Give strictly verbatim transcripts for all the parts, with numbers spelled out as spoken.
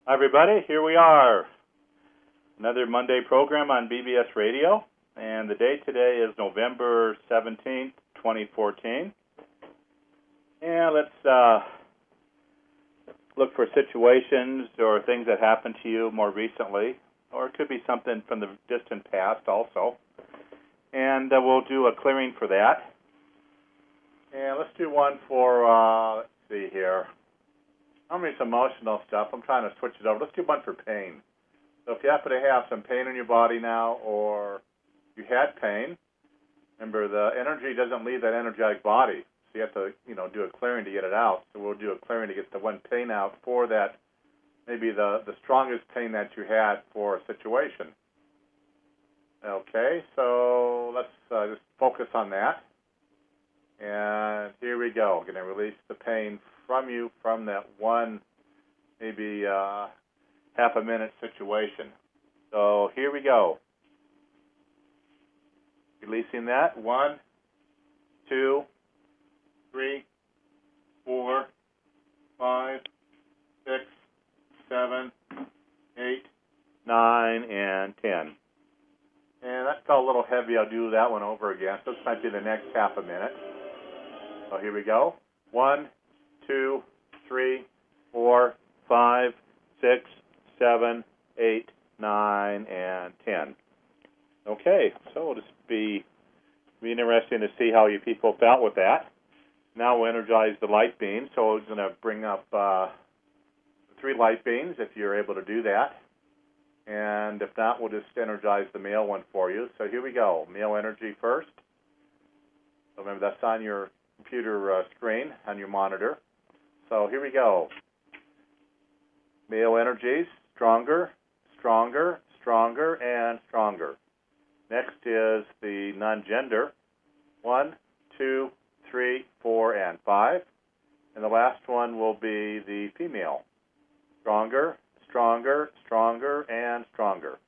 Hi, everybody. Here we are. Another Monday program on B B S Radio. And the date today is November seventeenth, twenty fourteen. And let's uh, look for situations or things that happened to you more recently. Or it could be something from the distant past also. And uh, we'll do a clearing for that. And let's do one for, uh, let's see here. I'm reading some emotional stuff. I'm trying to switch it over. Let's do one for pain. So if you happen to have some pain in your body now, or you had pain, remember the energy doesn't leave that energetic body. So you have to, you know, do a clearing to get it out. So we'll do a clearing to get the one pain out for that, maybe the, the strongest pain that you had for a situation. Okay, so let's uh, just focus on that. And here we go. Going to release the pain from you from that one, maybe uh, half a minute situation. So here we go. Releasing that. One, two, three, four, five, six, seven, eight, nine, and ten. And that felt a little heavy. I'll do that one over again. So this might be the next half a minute. So here we go. One, two, three, four, five, six, seven, eight, nine, and ten. Okay, so it'll just be, be interesting to see how you people felt with that. Now we'll energize the light beams. So we're going to bring up uh, three light beams if you're able to do that. And if not, we'll just energize the male one for you. So here we go. Male energy first. So remember, that's on your computer uh, screen, on your monitor. So here we go. Male energies, stronger, stronger, stronger, and stronger. Next is the non-gender. One, two, three, four, and five. And the last one will be the female. Stronger, stronger, stronger, and stronger.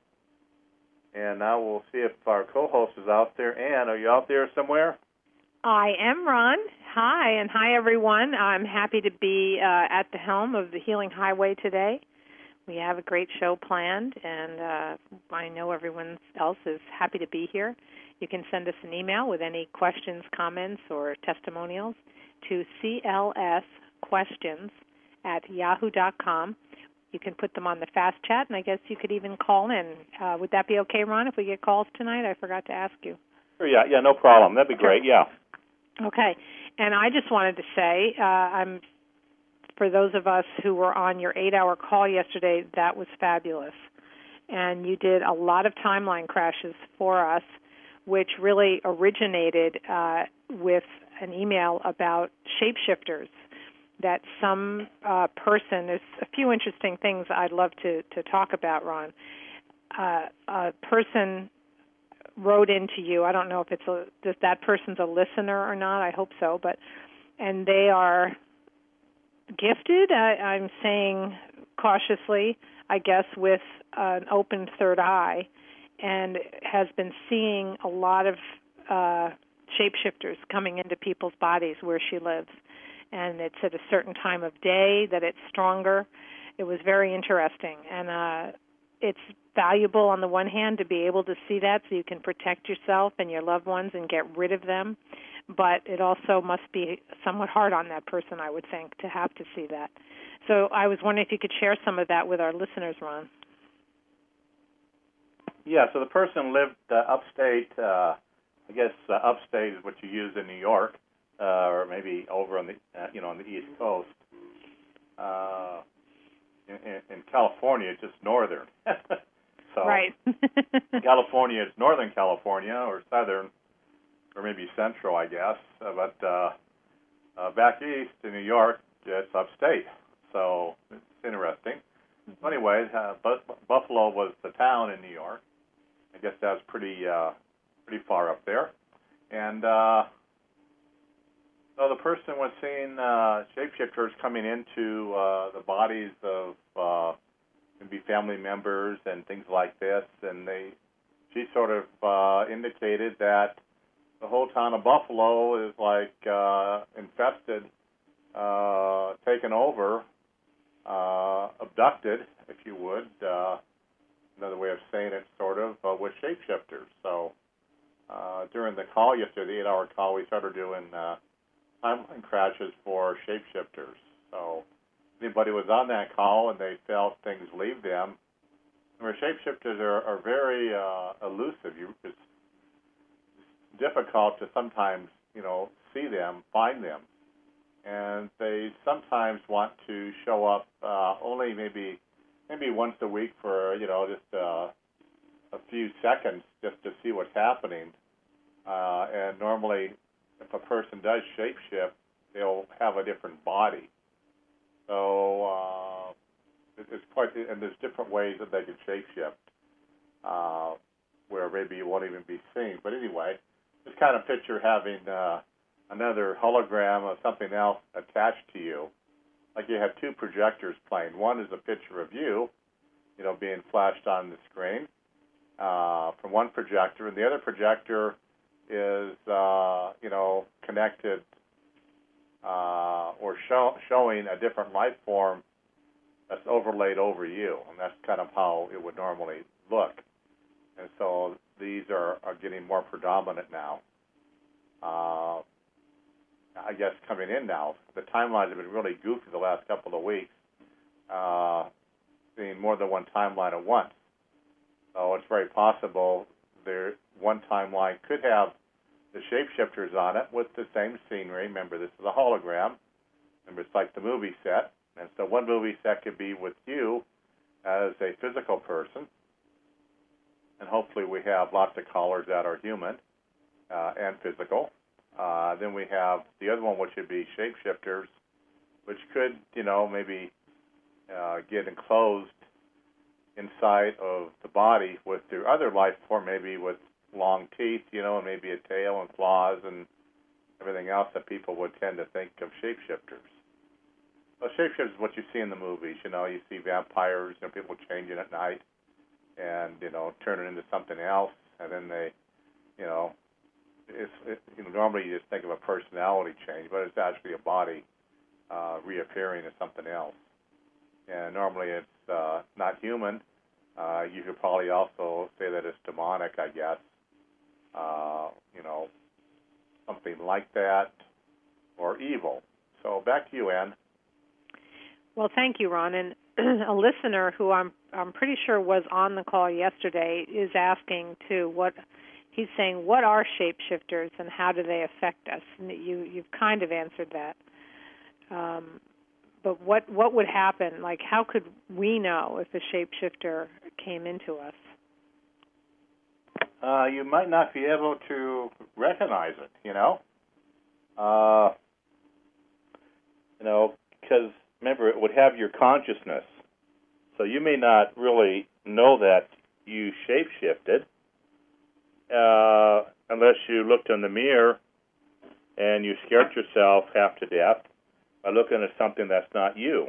And now we'll see if our co-host is out there. Ann, are you out there somewhere? I am, Ron. Hi, and hi, everyone. I'm happy to be uh, at the helm of the Healing Highway today. We have a great show planned, and uh, I know everyone else is happy to be here. You can send us an email with any questions, comments, or testimonials to c l s questions at yahoo dot com. You can put them on the fast chat, and I guess you could even call in. Uh, would that be okay, Ron, if we get calls tonight? I forgot to ask you. Sure, yeah, yeah, no problem. That'd be great, yeah. Okay, and I just wanted to say, uh, I'm for those of us who were on your eight-hour call yesterday, that was fabulous. And you did a lot of timeline crashes for us, which really originated uh, with an email about shapeshifters, that some uh, person, there's a few interesting things I'd love to, to talk about, Ron. Uh, a person wrote into you. I don't know if it's a, if that person's a listener or not. I hope so. But and they are gifted. I, I'm saying cautiously, I guess, with an open third eye, and has been seeing a lot of uh, shapeshifters coming into people's bodies where she lives. And it's at a certain time of day that it's stronger. It was very interesting. And uh, it's valuable on the one hand to be able to see that so you can protect yourself and your loved ones and get rid of them. But it also must be somewhat hard on that person, I would think, to have to see that. So I was wondering if you could share some of that with our listeners, Ron. Yeah, so the person lived uh, upstate, uh, I guess uh, upstate is what you use in New York, uh, or maybe over on the, uh, you know, on the East Coast. Uh, in, in California, it's just northern. So right. California is Northern California or Southern, or maybe Central, I guess. Uh, but uh, uh, back east in New York, it's upstate. So it's interesting. So anyway, uh, Buffalo was the town in New York. I guess that was pretty uh, pretty far up there. And uh, so the person was seeing uh, shapeshifters coming into uh, the bodies of uh, maybe family members and things like this. And they, she sort of uh, indicated that the whole town of Buffalo is like uh, infested, uh, taken over, uh, abducted, if you would, uh, another way of saying it, sort of, uh, with shapeshifters. So uh, during the call yesterday, the eight-hour call, we started doing uh, timeline crashes for shapeshifters. So anybody was on that call and they felt things leave them. Remember, shapeshifters are, are very uh, elusive. You, it's difficult to sometimes, you know, see them, find them. And they sometimes want to show up uh, only maybe maybe once a week for, you know, just uh, a few seconds just to see what's happening. Uh, and normally, if a person does shapeshift, they'll have a different body. So uh, it's quite, and there's different ways that they can shapeshift, uh, where maybe you won't even be seen. But anyway, just kind of picture having uh, another hologram of something else attached to you. Like you have two projectors playing. One is a picture of you, you know, being flashed on the screen uh, from one projector, and the other projector is, uh, you know, connected uh, or show, showing a different life form that's overlaid over you, and that's kind of how it would normally look. And so these are, are getting more predominant now. Uh, I guess coming in now, the timelines have been really goofy the last couple of weeks, uh, seeing more than one timeline at once. So it's very possible there one timeline could have the shapeshifters on it with the same scenery. Remember, this is a hologram. Remember, it's like the movie set. And so one movie set could be with you as a physical person. And hopefully we have lots of callers that are human uh, and physical. Uh, then we have the other one, which would be shapeshifters, which could, you know, maybe uh, get enclosed inside of the body with their other life form, maybe with long teeth, you know, and maybe a tail and claws and everything else that people would tend to think of shapeshifters. Well, shapeshifters is what you see in the movies. You know, you see vampires, you know, people changing at night and, you know, turning into something else, and then they, you know, It's, it, you know, normally you just think of a personality change, but it's actually a body uh, reappearing as something else. And normally it's uh, not human. Uh, you could probably also say that it's demonic, I guess. Uh, you know, something like that, or evil. So back to you, Ann. Well, thank you, Ron. And a listener who I'm I'm pretty sure was on the call yesterday is asking too what. He's saying, what are shapeshifters and how do they affect us? And you, you've kind of answered that. Um, but what what would happen? Like, how could we know if a shapeshifter came into us? Uh, you might not be able to recognize it, you know? Uh, you know, because, remember, it would have your consciousness. So you may not really know that you shapeshifted, Uh, unless you looked in the mirror and you scared yourself half to death by looking at something that's not you.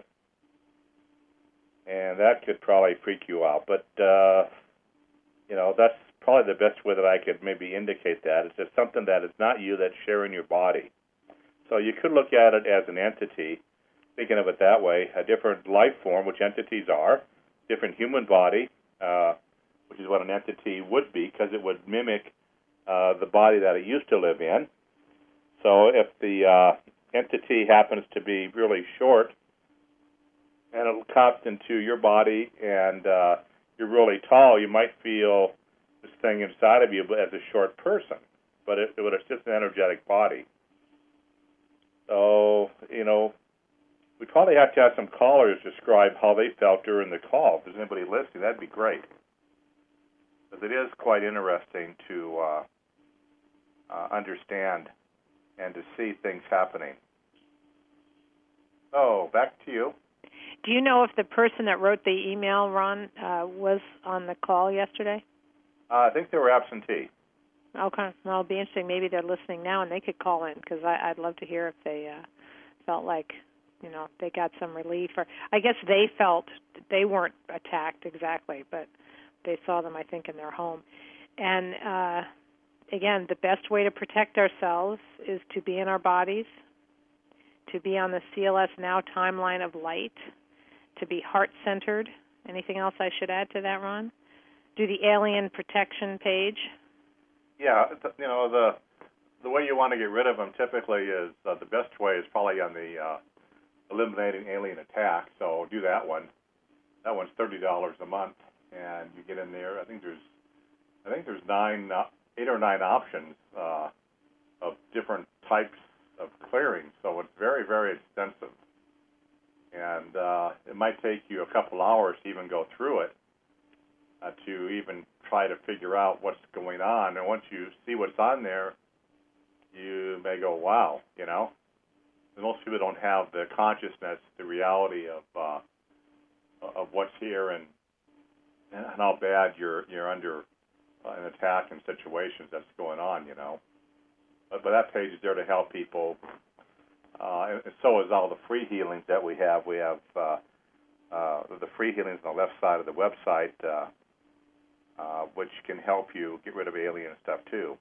And that could probably freak you out. But, uh, you know, that's probably the best way that I could maybe indicate that. It's just something that is not you that's sharing your body. So you could look at it as an entity, thinking of it that way, a different life form, which entities are, different human body, uh, which is what an entity would be, because it would mimic uh, the body that it used to live in. So if the uh, entity happens to be really short, and it'll cop into your body, and uh, you're really tall, you might feel this thing inside of you as a short person, but it, it would it's just an energetic body. So, you know, we probably have to have some callers describe how they felt during the call. If there's anybody listening, that'd be great. Because it is quite interesting to uh, uh, understand and to see things happening. Oh, back to you. Do you know if the person that wrote the email, Ron, uh, was on the call yesterday? Uh, I think they were absentee. Okay. Well, it'll be interesting. Maybe they're listening now, and they could call in, because I'd love to hear if they uh, felt like, you know, they got some relief. Or I guess they felt they weren't attacked exactly, but they saw them, I think, in their home. And, uh, again, the best way to protect ourselves is to be in our bodies, to be on the C L S Now timeline of light, to be heart-centered Anything else I should add to that, Ron? Do the alien protection page. Yeah, you know, the the way you want to get rid of them typically is, uh, the best way is probably on the uh, eliminating alien attack. So do that one. That one's thirty dollars a month, and you get in there. I think there's, I think there's nine, uh, eight or nine options uh, of different types of clearing. So it's very, very extensive, and uh, it might take you a couple hours to even go through it, uh, to even try to figure out what's going on. And once you see what's on there, you may go, wow, you know. And most people don't have the consciousness, the reality of uh, of what's here and and how bad you're you're under uh, an attack in situations that's going on, you know. But, but that page is there to help people. Uh, and so is all the free healings that we have. We have uh, uh, the free healings on the left side of the website, uh, uh, which can help you get rid of alien stuff too.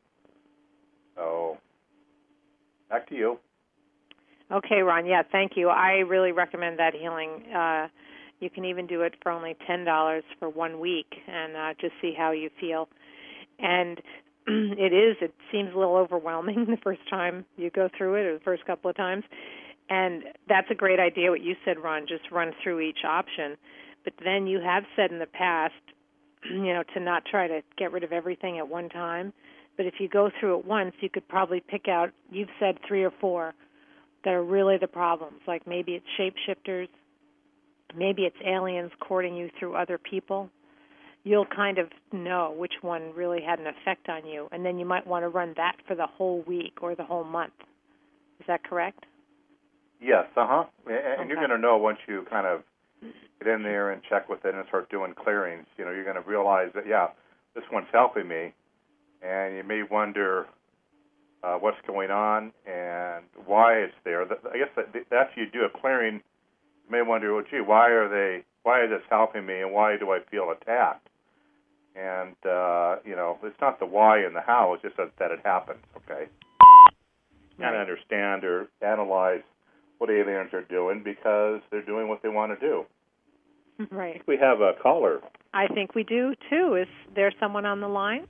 So, back to you. Okay, Ron. Yeah, thank you. I really recommend that healing. Uh, you can even do it for only ten dollars for one week and uh, just see how you feel. And it is, it seems a little overwhelming the first time you go through it, or the first couple of times. And that's a great idea, what you said, Ron, just run through each option. But then you have said in the past, you know, to not try to get rid of everything at one time. But if you go through it once, you could probably pick out, you've said three or four that are really the problems. Like maybe it's shapeshifters, maybe it's aliens courting you through other people. You'll kind of know which one really had an effect on you, and then you might want to run that for the whole week or the whole month. Is that correct? Yes, uh-huh. And Okay. you're going to know once you kind of get in there and check with it and start doing clearings, you know, you're going to realize that, yeah, this one's helping me, and you may wonder uh, what's going on and why it's there. I guess that after you do a clearing, you may wonder, well, gee, why are they, why is this helping me, and why do I feel attacked? And, uh, you know, it's not the why and the how, it's just that, that it happens, okay? You got to understand or analyze what aliens are doing because they're doing what they want to do. Right. I think we have a caller. I think we do, too. Is there someone on the line?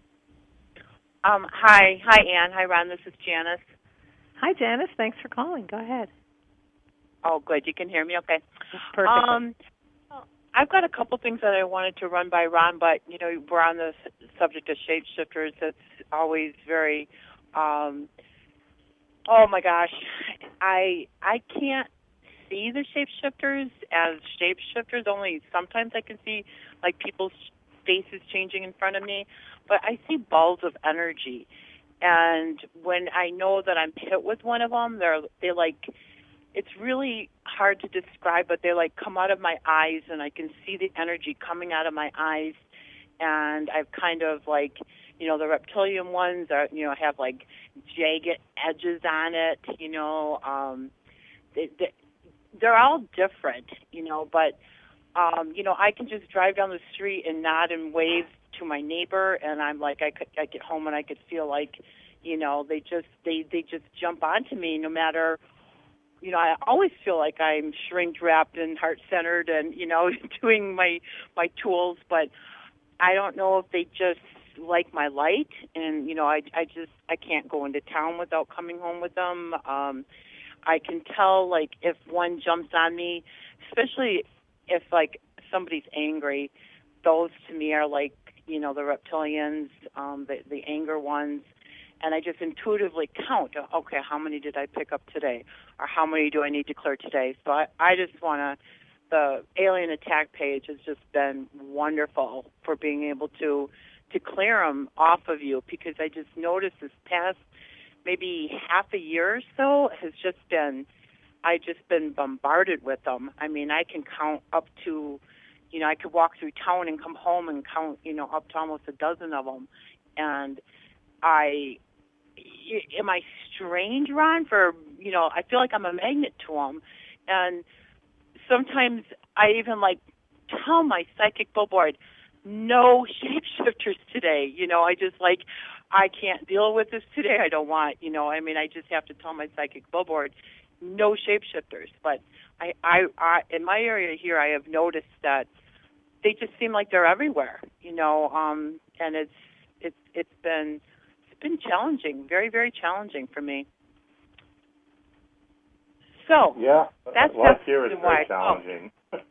Um, hi. Hi, Ann. Hi, Ron. This is Janice. Hi, Janice. Thanks for calling. Go ahead. Oh, good. You can hear me? Okay. Perfect. Um, I've got a couple things that I wanted to run by Ron, but, you know, we're on the subject of shapeshifters. That's always very, um, oh, my gosh. I I can't see the shapeshifters as shapeshifters. Only sometimes I can see, like, people's faces changing in front of me. But I see balls of energy. And when I know that I'm hit with one of them, they're, they like... It's really hard to describe, but they like come out of my eyes, and I can see the energy coming out of my eyes. And I've kind of like, you know, the reptilian ones are, you know, have like jagged edges on it. You know, um, they, they, they're all different. You know, but um, you know, I can just drive down the street and nod and wave to my neighbor, and I'm like, I could, I get home and I could feel like, you know, they just they they just jump onto me no matter. You know, I always feel like I'm shrink-wrapped and heart-centered and, you know, doing my my tools, but I don't know if they just like my light, and, you know, I, I just, I can't go into town without coming home with them. Um, I can tell, like, if one jumps on me, especially if, like, somebody's angry, those to me are like, you know, the reptilians, um, the, the anger ones. And I just intuitively count, okay, how many did I pick up today? Or how many do I need to clear today? So I, I just want to, the alien attack page has just been wonderful for being able to, to clear them off of you, because I just noticed this past maybe half a year or so has just been, I just been bombarded with them. I mean, I can count up to, you know, I could walk through town and come home and count, you know, up to almost a dozen of them. And I... Am I strange, Ron, for, you know, I feel like I'm a magnet to them. And sometimes I even, like, tell my psychic billboard, no shapeshifters today. You know, I just, like, I can't deal with this today. I don't want, you know, I mean, I just have to tell my psychic billboard, no shapeshifters. But I, I, I in my area here, I have noticed that they just seem like they're everywhere, you know, um, and it's it's it's been it's been challenging, very very challenging for me. So yeah, that's life just here is why. very challenging.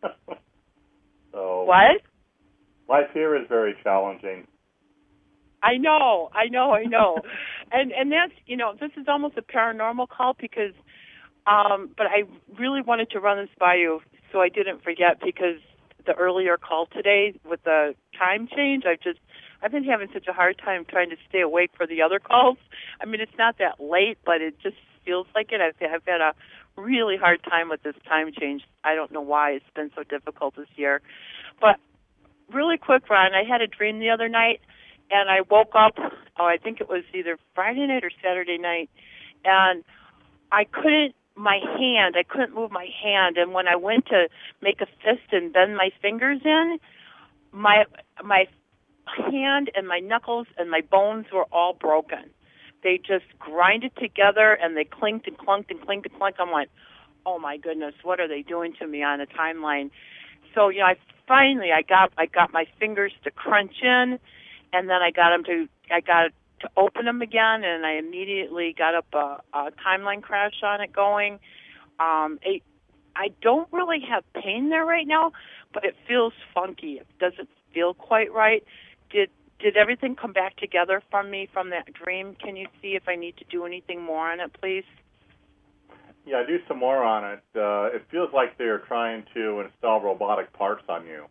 so What? Life here is very challenging. I know, I know, I know, and and that's you know this is almost a paranormal call because, um, but I really wanted to run this by you so I didn't forget because the earlier call today with the time change, I've just I've been having such a hard time trying to stay awake for the other calls. I mean, it's not that late, but it just feels like it. I've, I've had a really hard time with this time change. I don't know why it's been so difficult this year, but really quick, Ron, I had a dream the other night. And I woke up, oh, I think it was either Friday night or Saturday night, and I couldn't, my hand, I couldn't move my hand. And when I went to make a fist and bend my fingers in, my my hand and my knuckles and my bones were all broken. They just grinded together, and they clinked and clunked and clinked and clunked. I'm like, oh, my goodness, what are they doing to me on a timeline? So, you know, I finally, I got I got my fingers to crunch in, and then I got them to, I got to open them again, and I immediately got up a, a timeline crash on it going. Um, it, I don't really have pain there right now, but it feels funky. It doesn't feel quite right. Did did everything come back together from me from that dream? Can you see if I need to do anything more on it, please? Yeah, do some more on it. Uh, it feels like they're trying to install robotic parts on you.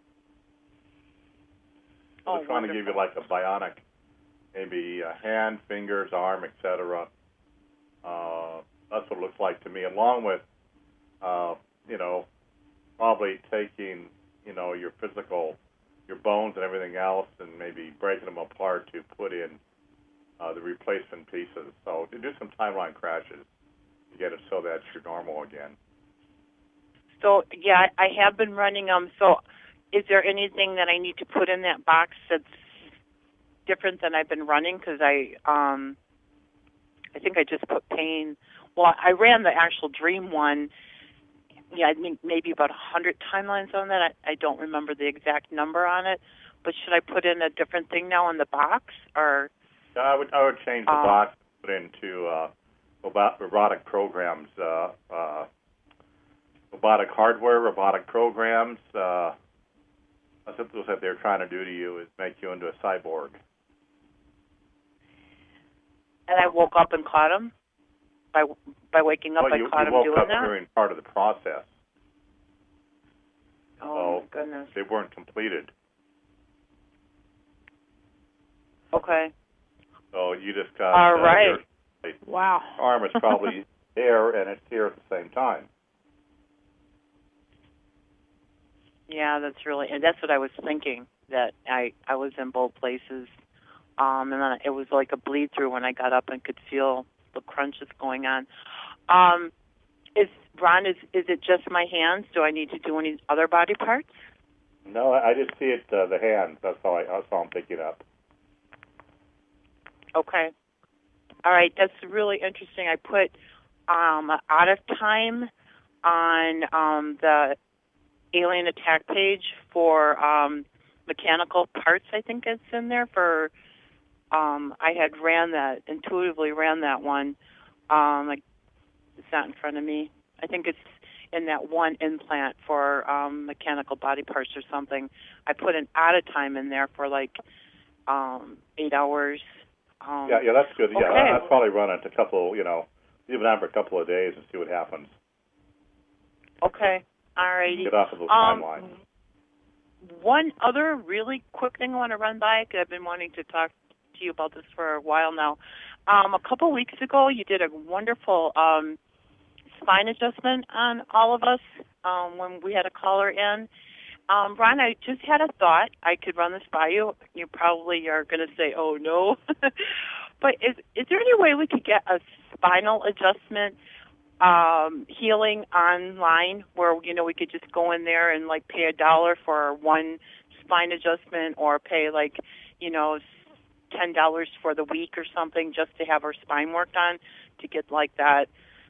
Oh, They're trying wonderful. to give you like a bionic, maybe a hand, fingers, arm, et cetera. Uh, that's what it looks like to me, along with, uh, you know, probably taking, you know, your physical, your bones and everything else and maybe breaking them apart to put in uh, the replacement pieces. So to do some timeline crashes to get it so that you're normal again. So, yeah, I have been running them. Um, so is there anything that I need to put in that box that's different than I've been running? Because I, um, I think I just put pain. Well, I ran the actual dream one. Yeah, I think maybe about a hundred timelines on that. I, I don't remember the exact number on it. But should I put in a different thing now in the box, or? Yeah, I would I would change the um, box, put into uh, robot, robotic programs, uh, uh, robotic hardware, robotic programs. Uh, That's what they're trying to do to you, is make you into a cyborg. And I woke up and caught him? By by waking up, well, you, I caught you him woke doing up that? during part of the process. Oh, so my goodness. They weren't completed. Okay. So you just got... All uh, right. Your Wow. arm is probably there, and it's here at the same time. Yeah, that's really, and that's what I was thinking, that I, I was in both places. Um, and then it was like a bleed through when I got up and could feel the crunches going on. Um, is Ron, is, is it just my hands? Do I need to do any other body parts? No, I I just see it, uh, the hands. That's all, I, that's all I'm picking up. Okay. All right, that's really interesting. I put um, out of time on um, the alien attack page for um, mechanical parts. I think it's in there for, um, I had ran that, intuitively ran that one. Um, like, it's not in front of me. I think it's in that one implant for um, mechanical body parts or something. I put an out of time in there for like um, eight hours. Um, yeah, yeah, that's good. Yeah, okay. I'd probably run it a couple, you know, leave it on for a couple of days and see what happens. Okay. All righty. Get off of those um, timelines. One other really quick thing I want to run by, because I've been wanting to talk to you about this for a while now. Um, a couple weeks ago, you did a wonderful um, spine adjustment on all of us um, when we had a caller in. Um, Ron, I just had a thought. I could run this by you. You probably are going to say, oh, no. But is is there any way we could get a spinal adjustment um, healing online where, you know, we could just go in there and, like, pay a dollar for one spine adjustment or pay, like, you know, ten dollars for the week or something just to have our spine worked on to get, like, that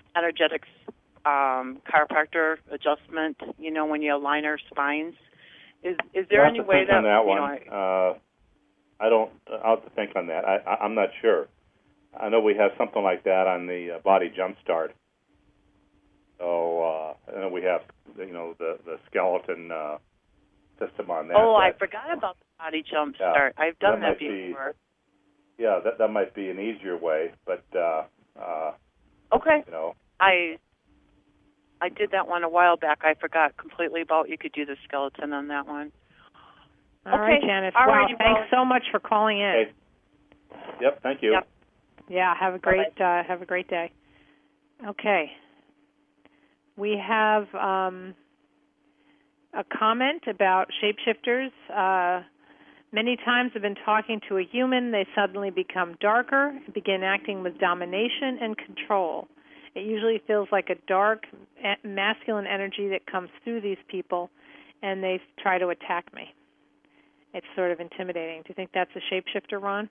energetics um, chiropractor adjustment, you know, when you align our spines. Is is there I'll any have to way think that, on that you one. know, I, Uh, I don't. I'll have to think on that. I, I, I'm not sure. I know we have something like that on the uh, Body Jumpstart. So uh, and then we have, you know, the the skeleton uh, system on that. oh, I that, forgot about the Body Jump Yeah, Start. I've done that that, might be- before. Yeah, that that might be an easier way, but uh, uh, Okay. you know, I I did that one a while back. I forgot completely about you could do the skeleton on that one. All Okay. right, Janice. All Wow, righty, thanks well- so much for calling in. okay. Yep. Thank you. Yep. Yeah, have a great uh, have a great day. Okay. We have um, a comment about shapeshifters. Uh, many times I've been talking to a human, they suddenly become darker, begin acting with domination and control. It usually feels like a dark, masculine energy that comes through these people, and they try to attack me. It's sort of intimidating. Do you think that's a shapeshifter, Ron?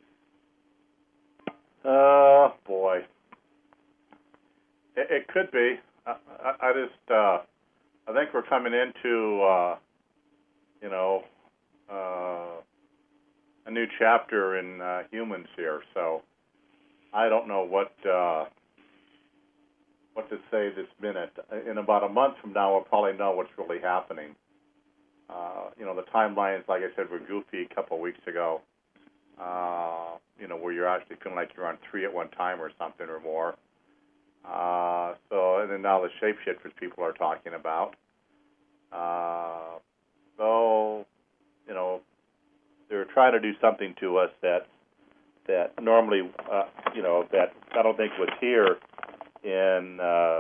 Oh, boy. It, it could be. I, I, I just, uh, I think we're coming into, uh, you know, uh, a new chapter in uh, humans here. So I don't know what uh, what to say this minute. In about a month from now, we'll probably know what's really happening. Uh, you know, the timelines, like I said, were goofy a couple of weeks ago. Uh, you know, where you're actually feeling like you're on three at one time or something or more. Uh, so, and then now the shapeshifters people are talking about. Uh, so, you know, they're trying to do something to us that that normally, uh, you know, that I don't think was here in uh,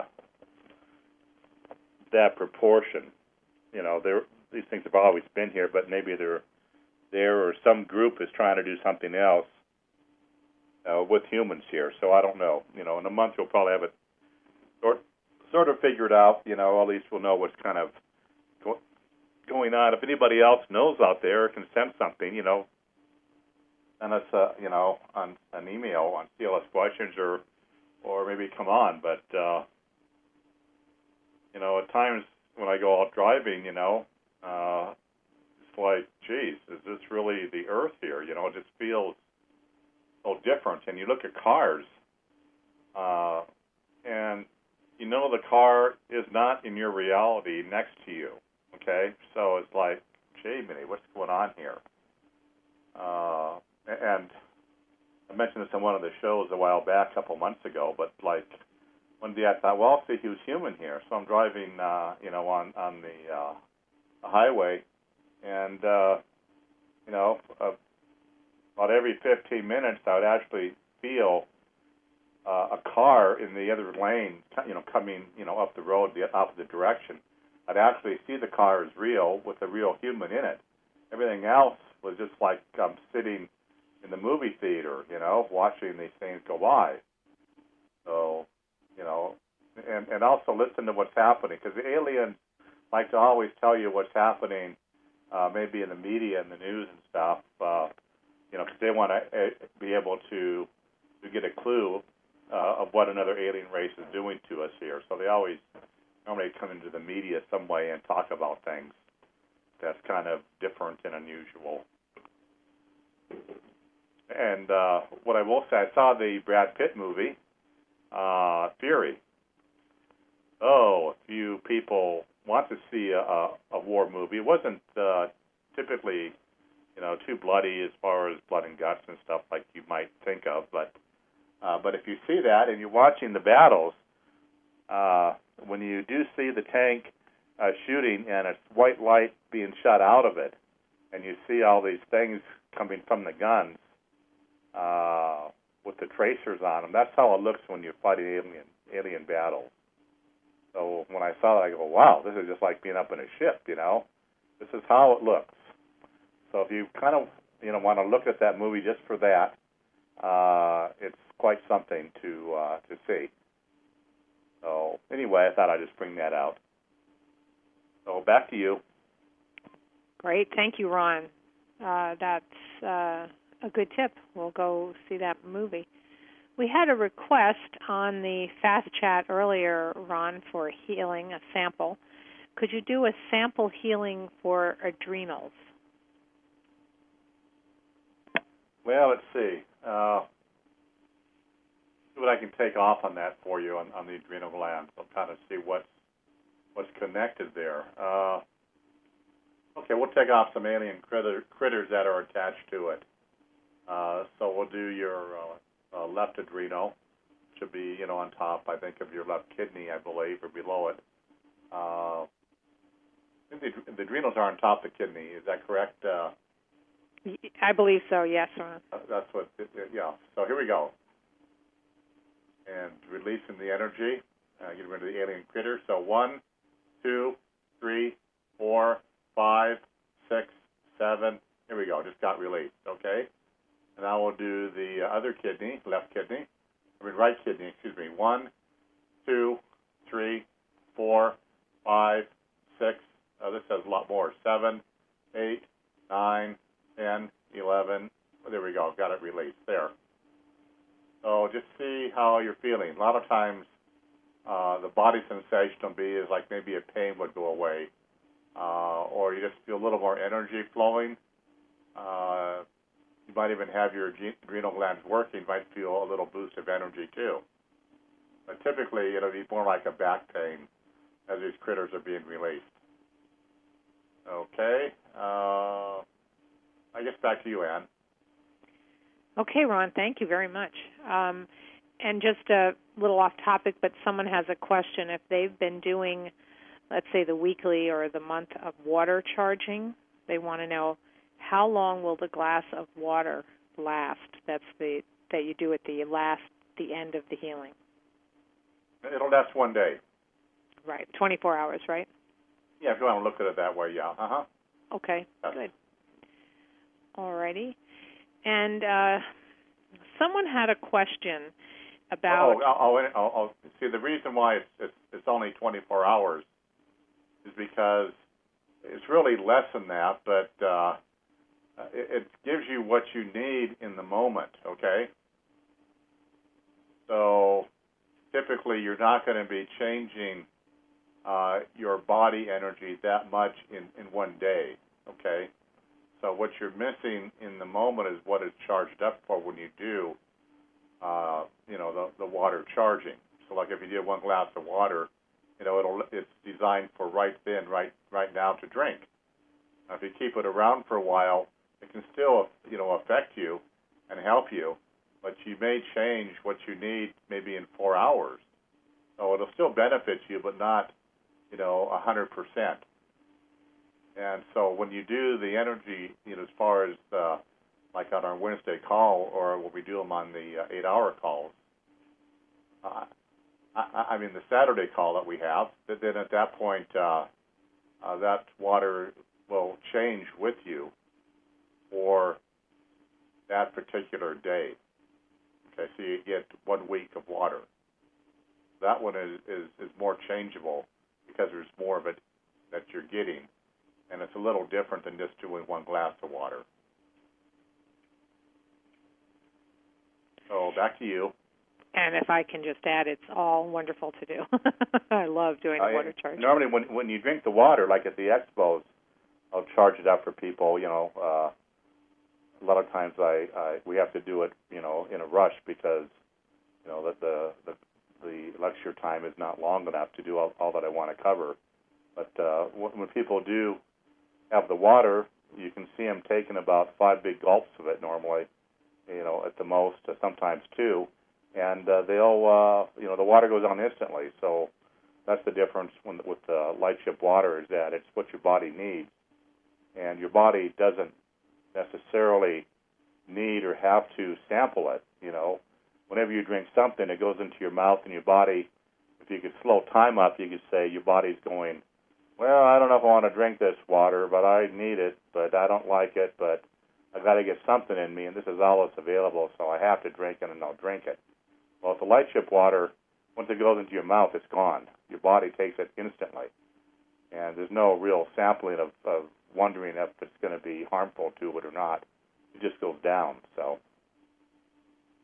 that proportion. You know, there these things have always been here, but maybe they're there or some group is trying to do something else uh, with humans here. So I don't know. You know, in a month we'll probably have it sort sort of figured out. You know, at least we'll know what's kind of go- going on. If anybody else knows out there or can sense something, you know, send us, uh, you know, on an email on C L S Questions or or maybe come on. But uh, you know, at times when I go out driving, you know. Uh, like, geez, is this really the Earth here? You know, it just feels so different. And you look at cars, uh, and you know the car is not in your reality next to you, okay? So it's like, gee, Minnie, what's going on here? Uh, and I mentioned this on one of the shows a while back, a couple months ago, but like one day I thought, well, I'll see who's human here. So I'm driving, uh, you know, on, on the, uh, the highway, and, uh, you know, uh, about every fifteen minutes, I would actually feel uh, a car in the other lane, you know, coming, you know, up the road, the opposite direction. I'd actually see the car as real with a real human in it. Everything else was just like I'm sitting in the movie theater, you know, watching these things go by. So, you know, and, and also listen to what's happening, because the aliens like to always tell you what's happening. Uh, maybe in the media and the news and stuff, uh, you know, because they want to uh, be able to to get a clue uh, of what another alien race is doing to us here. So they always normally come into the media some way and talk about things that's kind of different and unusual. And uh, what I will say, I saw the Brad Pitt movie, uh, Fury. Oh, a few people want to see a, a, a war movie. It wasn't uh, typically, you know, too bloody as far as blood and guts and stuff like you might think of. But uh, but if you see that and you're watching the battles, uh, when you do see the tank uh, shooting and it's white light being shot out of it, and you see all these things coming from the guns uh, with the tracers on them, that's how it looks when you're fighting alien alien battles. So when I saw that, I go, wow, this is just like being up in a ship, you know. This is how it looks. So if you kind of, you know, want to look at that movie just for that, uh, it's quite something to uh, to see. So anyway, I thought I'd just bring that out. So back to you. Great. Thank you, Ron. Uh, that's uh, a good tip. We'll go see that movie. We had a request on the Fast Chat earlier, Ron, for healing, a sample. could you do a sample healing for adrenals? Well, let's see. Uh, see what I can take off on that for you on, on the adrenal glands. I'll kind of see what's what's connected there. Uh, okay, we'll take off some alien critter, critters that are attached to it. Uh, so we'll do your uh, uh, left adrenal. Should be, you know, on top, I think, of your left kidney, I believe, or below it. Uh, I think the, the adrenals are on top of the kidney. Is that correct? Uh, I believe so, yes, Ron. uh, that's what, it, it, yeah. So here we go. And releasing the energy, uh, getting rid of the alien critter. So one, two, three, four, five, six, seven. Here we go. Just got released, okay? And now we'll do the other kidney, left kidney. I mean, right kidney, excuse me. One, two, three, four, five, six. Oh, this has a lot more. Seven, eight, nine, ten, eleven. Oh, there we go. Got it released. There. So just see how you're feeling. A lot of times, uh, the body sensation will be is like maybe a pain would go away, uh, or you just feel a little more energy flowing. Uh, You might even have your adrenal glands working. You might feel a little boost of energy, too. But typically, it'll be more like a back pain as these critters are being released. Okay. Uh, I guess back to you, Ann. Okay, Ron, thank you very much. Um, and just a little off topic, but someone has a question. If they've been doing, let's say, the weekly or the month of water charging, they want to know, how long will the glass of water last? That's the that you do at the last, the end of the healing. It'll last one day. Right, twenty-four hours, right? Yeah, if you want to look at it that way, yeah. Uh-huh. Okay, Yes. good. All righty. And uh, someone had a question about... Oh, oh, oh, oh, oh, see, the reason why it's, it's, it's only twenty-four hours is because it's really less than that, but... Uh, It, it gives you what you need in the moment, okay? So typically you're not going to be changing uh, your body energy that much in, in one day, okay? So what you're missing in the moment is what is charged up for when you do, uh, you know, the, the water charging. So like if you do one glass of water, you know, it'll it's designed for right then, right right now to drink. Now, if you keep it around for a while, it can still, you know, affect you and help you, but you may change what you need maybe in four hours. So it'll still benefit you, but not, you know, one hundred percent. And so when you do the energy, you know, as far as uh, like on our Wednesday call or when we do them on the uh, eight-hour calls, uh, I, I mean the Saturday call that we have, then at that point uh, uh, that water will change with you for that particular day. Okay, so you get one week of water. That one is, is, is more changeable because there's more of it that you're getting, and it's a little different than just doing one glass of water. So back to you. And if I can just add, it's all wonderful to do. I love doing the Uh, water charge. Normally when, when you drink the water, like at the expos, I'll charge it up for people, you know. Uh, a lot of times I, I we have to do it, you know, in a rush because, you know, that the, the the lecture time is not long enough to do all, all that I want to cover. But uh, when, when people do have the water, you can see them taking about five big gulps of it normally, you know, at the most, uh, sometimes two, and uh, they'll, uh, you know, the water goes on instantly. So that's the difference when, with the light chip water is that it's what your body needs, and your body doesn't necessarily need or have to sample it, you know. Whenever you drink something, it goes into your mouth and your body. If you could slow time up, you could say your body's going, well, I don't know if I want to drink this water, but I need it, but I don't like it, but I've got to get something in me, and this is all that's available, so I have to drink it, and I'll drink it. Well, with the light chip water, once it goes into your mouth, it's gone. Your body takes it instantly, and there's no real sampling of, of wondering if it's going to be harmful to it or not. It just goes down, so...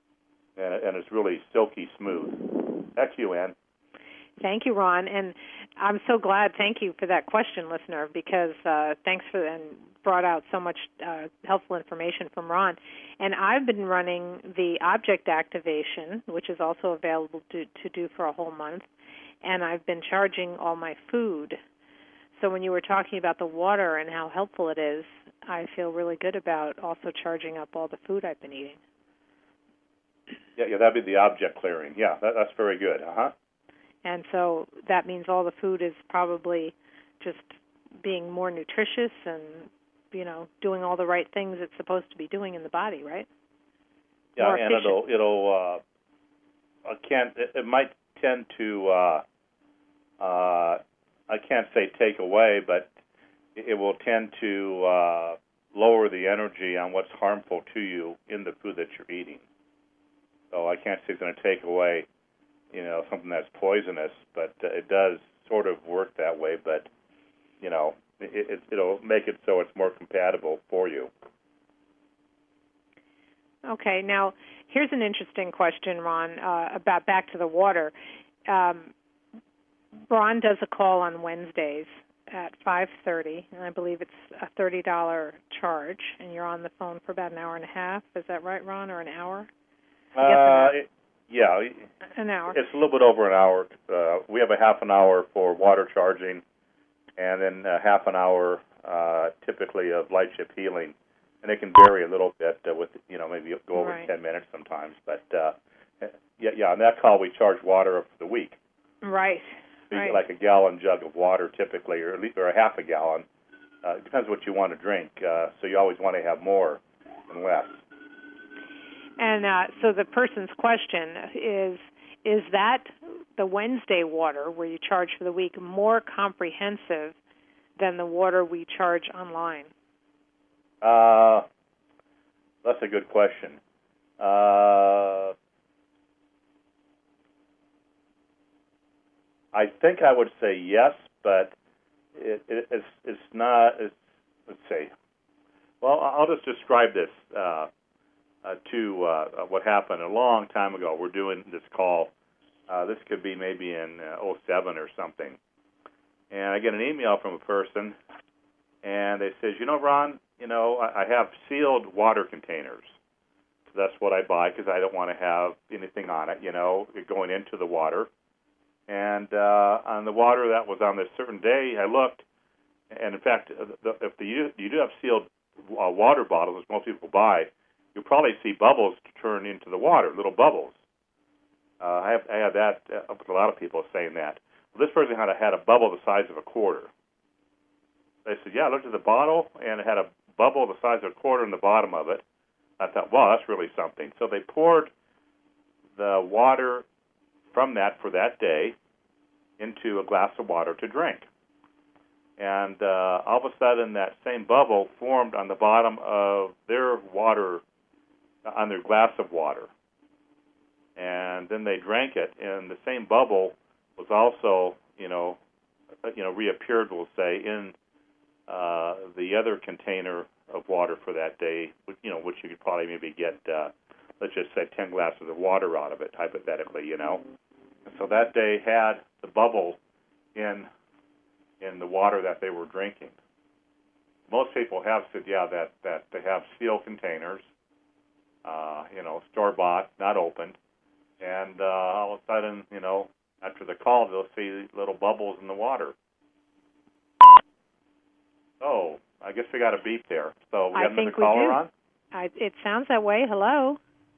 And, and it's really silky smooth. Back to you, Ann. Thank you, Ron. And I'm so glad. Thank you for that question, listener, because uh, thanks for and brought out so much uh, helpful information from Ron. And I've been running the object activation, which is also available to, to do for a whole month, and I've been charging all my food. So when you were talking about the water and how helpful it is, I feel really good about also charging up all the food I've been eating. Yeah, yeah, that'd be the object clearing. Yeah, that, that's very good. Uh-huh. And so that means all the food is probably just being more nutritious and, you know, doing all the right things it's supposed to be doing in the body, right? Yeah, More and efficient. it'll it'll uh, I can't it, it might tend to uh, uh, I can't say take away, but it will tend to uh, lower the energy on what's harmful to you in the food that you're eating. So I can't say it's going to take away, you know, something that's poisonous, but uh, it does sort of work that way. But, you know, it, it, it'll make it so it's more compatible for you. Okay, now here's an interesting question, Ron, uh, about back to the water. Um, Ron does a call on Wednesdays at five thirty, and I believe it's a thirty dollars charge, and you're on the phone for about an hour and a half. Is that right, Ron, or an hour? Uh, it, yeah. An hour. It's a little bit over an hour. Uh, we have a half an hour for water charging, and then a half an hour uh, typically of light ship healing. And it can vary a little bit uh, with, you know, maybe go over right. ten minutes sometimes. But, uh, yeah, yeah, on that call we charge water for the week. Right. So you right. get like a gallon jug of water typically, or at least or a half a gallon. Uh, it depends what you want to drink. Uh, so you always want to have more than less. And uh, so the person's question is, is that the Wednesday water where you charge for the week more comprehensive than the water we charge online? Uh, that's a good question. Uh, I think I would say yes, but it, it, it's it's not. It's, let's see. Well, I'll just describe this uh, uh, to uh, what happened a long time ago. We're doing this call. Uh, this could be maybe in uh, oh seven or something. And I get an email from a person, and they says, you know, Ron, you know, I have sealed water containers. So that's what I buy because I don't want to have anything on it, you know, going into the water. And uh, on the water that was on this certain day, I looked, and in fact, the, if the, you, you do have sealed uh, water bottles, as most people buy, you'll probably see bubbles turn into the water, little bubbles. Uh, I have I have that uh, with a lot of people saying that. Well, this person had a, had a bubble the size of a quarter. They said, yeah, I looked at the bottle, and it had a bubble the size of a quarter in the bottom of it. I thought, wow, that's really something. So they poured the water from that for that day into a glass of water to drink. And uh, all of a sudden, that same bubble formed on the bottom of their water, on their glass of water. And then they drank it, and the same bubble was also, you know, you know, reappeared, we'll say, in uh, the other container of water for that day, you know, which you could probably maybe get, uh, let's just say, ten glasses of water out of it, hypothetically, you know. So that day had the bubble in in the water that they were drinking. Most people have said, yeah, that, that they have sealed containers, uh, you know, store-bought, not opened, and uh, all of a sudden, you know, after the call, they'll see little bubbles in the water. Oh, I guess we got a beep there. So we got I another think we caller do. on? I, it sounds that way. Hello.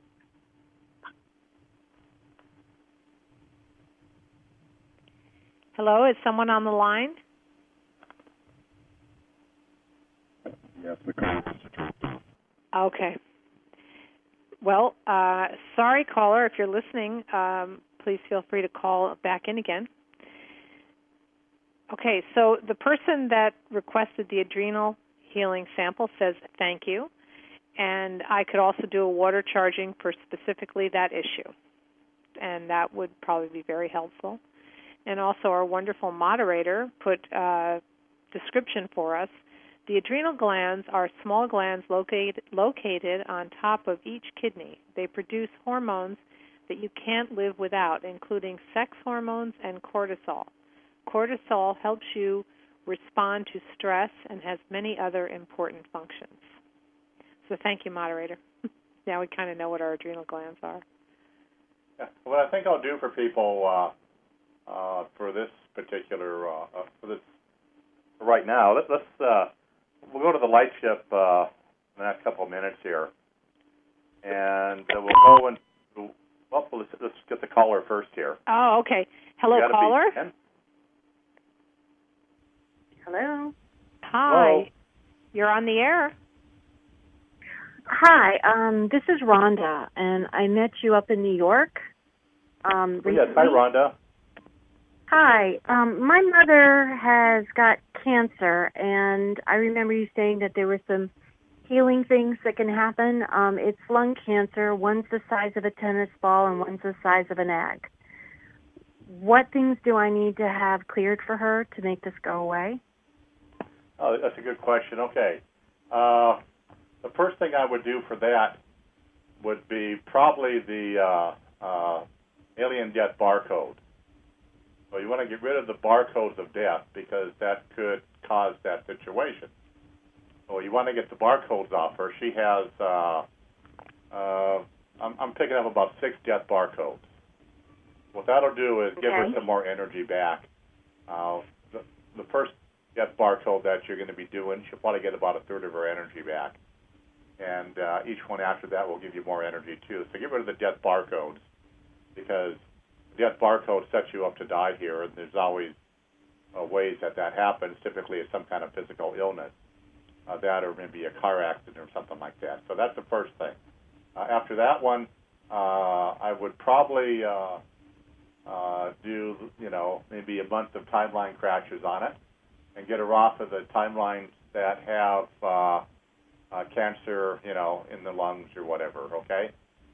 Hello, is someone on the line? Yes, the call is dropped off. Okay. Well, uh, sorry, caller, if you're listening, um, please feel free to call back in again. Okay, so the person that requested the adrenal healing sample says thank you, and I could also do a water charging for specifically that issue, and that would probably be very helpful. And also our wonderful moderator put a description for us. The adrenal glands are small glands located, located on top of each kidney. They produce hormones that you can't live without, including sex hormones and cortisol. Cortisol helps you respond to stress and has many other important functions. So thank you, moderator. Now we kind of know what our adrenal glands are. Yeah. What I think I'll do for people uh, uh, for this particular, uh, uh, for this right now, let, let's uh, we'll go to the light ship uh, in the next couple of minutes here, and uh, we'll go and well, let's, let's get the caller first here. Oh, okay. Hello, caller. Hello. Hi. Hello. You're on the air. Hi, um, this is Rhonda, and I met you up in New York. Um, Oh, yes, hi, Rhonda. Hi. Um, my mother has got cancer, and I remember you saying that there were some healing things that can happen. Um, it's lung cancer. One's the size of a tennis ball, and one's the size of an egg. What things do I need to have cleared for her to make this go away? Oh, that's a good question. Okay. Uh, the first thing I would do for that would be probably the uh, uh, alien death barcode. So you want to get rid of the barcodes of death because that could cause that situation. So you want to get the barcodes off her. She has, uh, uh, I'm, I'm picking up about six death barcodes. What that'll do is give her Okay. some more energy back. Uh, the, the first death barcode that you're going to be doing, she'll probably get about a third of her energy back. And uh, each one after that will give you more energy, too. So get rid of the death barcodes because the death barcode sets you up to die here, and there's always uh, ways that that happens. Typically, it's some kind of physical illness, uh, that or maybe a car accident or something like that. So that's the first thing. Uh, after that one, uh, I would probably uh, uh, do, you know, maybe a month of timeline crashes on it and get her off of the timelines that have uh, uh, cancer, you know, in the lungs or whatever, okay?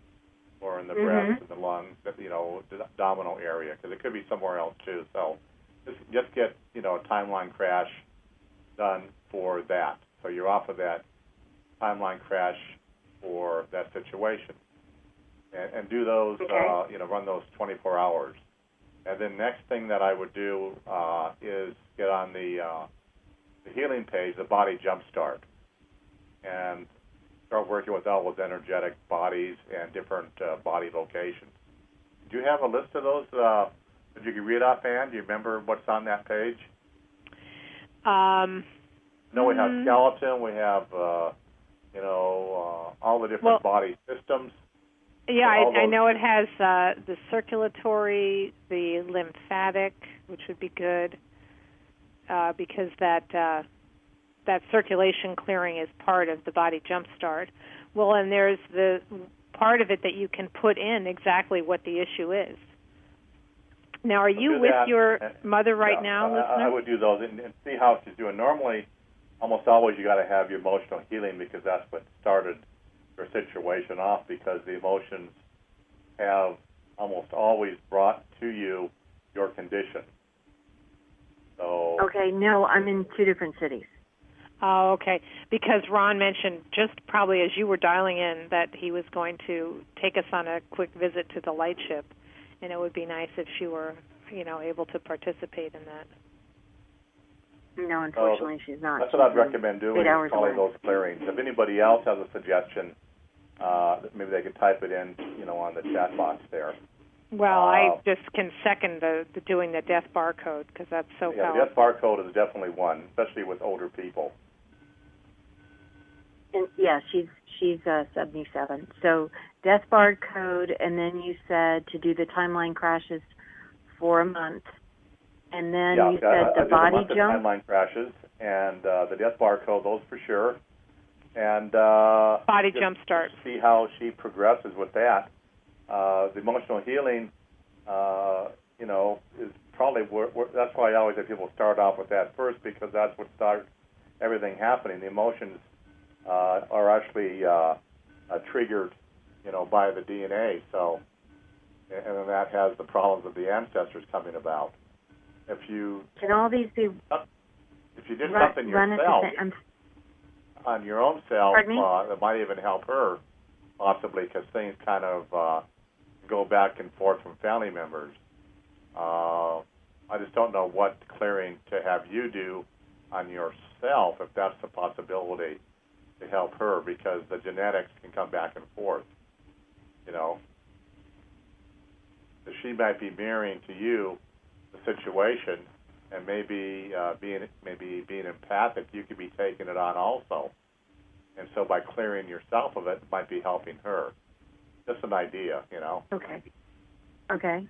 Or in the Mhm. breast, in the lungs, you know, the abdominal area, because it could be somewhere else too. So just, just get, you know, a timeline crash done for that. So you're off of that timeline crash for that situation. And, and do those, Okay. uh, you know, run those twenty-four hours. And then next thing that I would do uh, is get on the, uh, the healing page, the Body Jumpstart, and start working with all those energetic bodies and different uh, body locations. Do you have a list of those uh, that you can read offhand? Do you remember what's on that page? Um, No, we have mm, skeleton, we have, uh, you know, uh, all the different Well- body systems. Yeah, all I, I those- know it has uh, the circulatory, the lymphatic, which would be good uh, because that uh, that circulation clearing is part of the Body Jumpstart. Well, and there's the part of it that you can put in exactly what the issue is. Now, are you do with that. your Uh, mother right Yeah, now, I, listener? I would do those and, and see how she's doing. Normally, almost always you got to have your emotional healing because that's what started your situation off, because the emotions have almost always brought to you your condition. So Okay, no, I'm in two different cities. Oh, okay. Because Ron mentioned just probably as you were dialing in that he was going to take us on a quick visit to the light ship, and it would be nice if she were, you know, able to participate in that. No, unfortunately, she's not. that's what I'd recommend doing, Eight hours is calling away. those clearings. If anybody else has a suggestion, uh, maybe they could type it in, you know, on the chat box there. Well, Uh, I just can second the, the doing the death barcode because that's so Yeah, the powerful. death barcode is definitely one, especially with older people. And, yeah, she's she's uh, seventy-seven. So death bar code, and then you said to do the timeline crashes for a month, and then yeah, you I- said I, the I did body a month of jump. timeline crashes and uh, the death barcode, those for sure. And uh, Body just Jumpstart. see how she progresses with that. Uh, the emotional healing, uh, you know, is probably where, where, that's why I always have people start off with that first, because that's what starts everything happening. The emotions uh, are actually uh, uh, triggered, you know, by the D N A. So, and then that has the problems of the ancestors coming about. If you Can all these be if you did run, something run at the yourself same? I'm, on your own self, Pardon me? uh, that might even help her, possibly, because things kind of uh, go back and forth from family members. Uh, I just don't know what clearing to have you do on yourself, if that's a possibility to help her, because the genetics can come back and forth, you know. So she might be mirroring to you the situation, and maybe uh, being maybe being empathic, you could be taking it on also. And so by clearing yourself of it, it might be helping her. Just an idea, you know. Okay. Okay.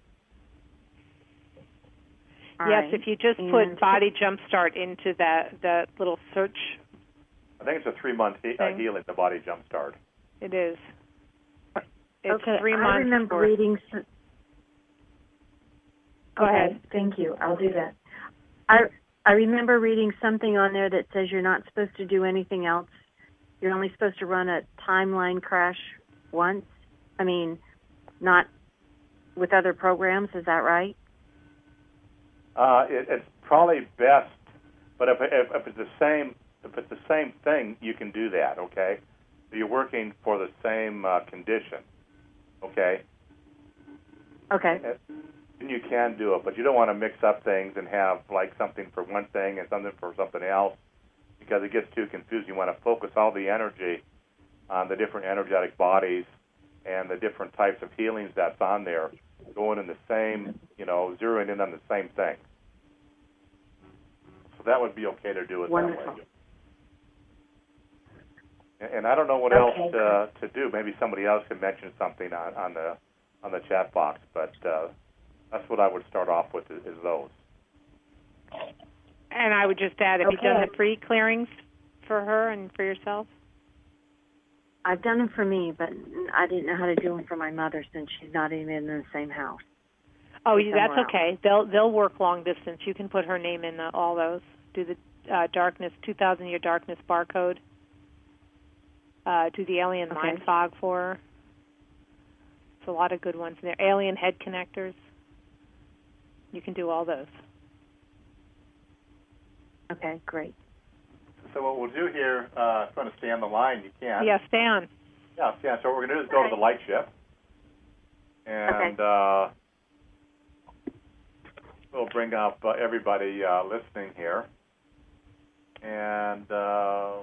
All yes, right. if you just and put Body Jumpstart into that that little search. I think it's a three-month he- uh, healing, the Body Jumpstart. It is. It's okay, three I months. remember for, reading. Some, Go okay, ahead. thank you. I'll do that. I I remember reading something on there that says you're not supposed to do anything else. You're only supposed to run a timeline crash once. I mean, not with other programs. Is that right? Uh, it, it's probably best, but if, if, if it's the same, if it's the same thing, you can do that. Okay, so you're working for the same uh, condition. Okay. Okay. And you can do it, but you don't want to mix up things and have like something for one thing and something for something else, because it gets too confusing. You want to focus all the energy on the different energetic bodies and the different types of healings that's on there, going in the same, you know, zeroing in on the same thing. So that would be okay to do it Wonderful. that way. And, and I don't know what Okay. else uh, to do. Maybe somebody else can mention something on, on the on the chat box, but uh, that's what I would start off with is, is those. And I would just add, have Okay. you done the free clearings for her and for yourself? I've done them for me, but I didn't know how to do them for my mother since she's not even in the same house. Oh, She's that's somewhere okay. They'll they'll work long distance. You can put her name in the, all those. Do the uh, darkness two thousand year darkness barcode. Uh, do the alien Okay. mind fog for her. It's a lot of good ones in there. Alien head connectors. You can do all those. Okay, great. So what we'll do here, uh, if you want to stay on the line, you can. Yeah, stay on. Yeah, yeah. So what we're going to do is go to the light ship, and Okay. uh, we'll bring up uh, everybody uh, listening here, and uh,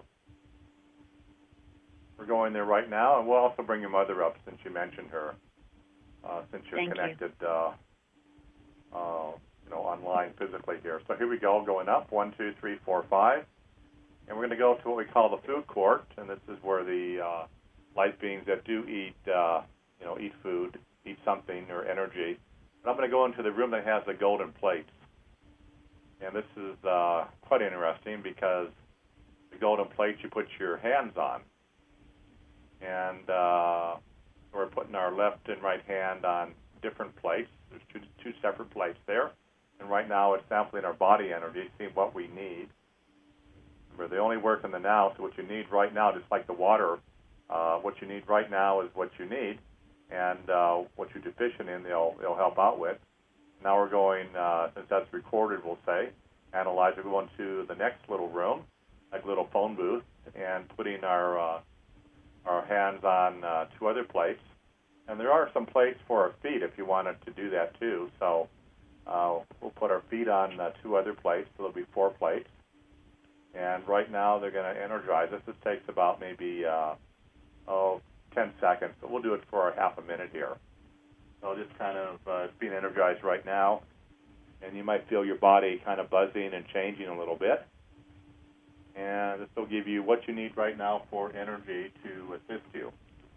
we're going there right now, and we'll also bring your mother up since you mentioned her, uh, since you're Thank you. connected, uh, uh, you know, online physically here. So here we go, going up one, two, three, four, five. And we're going to go to what we call the food court, and this is where the uh, light beings that do eat, uh, you know, eat food, eat something or energy. But I'm going to go into the room that has the golden plates. And this is uh, quite interesting because the golden plates you put your hands on. And uh, we're putting our left and right hand on different plates. There's two, two separate plates there. And right now it's sampling our body energy, seeing what we need. They only work in the now, so what you need right now, just like the water, uh, what you need right now is what you need, and uh, what you're deficient in, they'll they'll help out with. Now we're going, uh, since that's recorded, we'll say, analyze. We're going to the next little room, like a little phone booth, and putting our uh, our hands on uh, two other plates. And there are some plates for our feet if you wanted to do that too. So uh, we'll put our feet on uh, two other plates, so there'll be four plates. And right now they're going to energize us. This takes about maybe, uh, oh, ten seconds, but we'll do it for a half a minute here. So just kind of uh, it's being energized right now, and you might feel your body kind of buzzing and changing a little bit. And this will give you what you need right now for energy to assist you.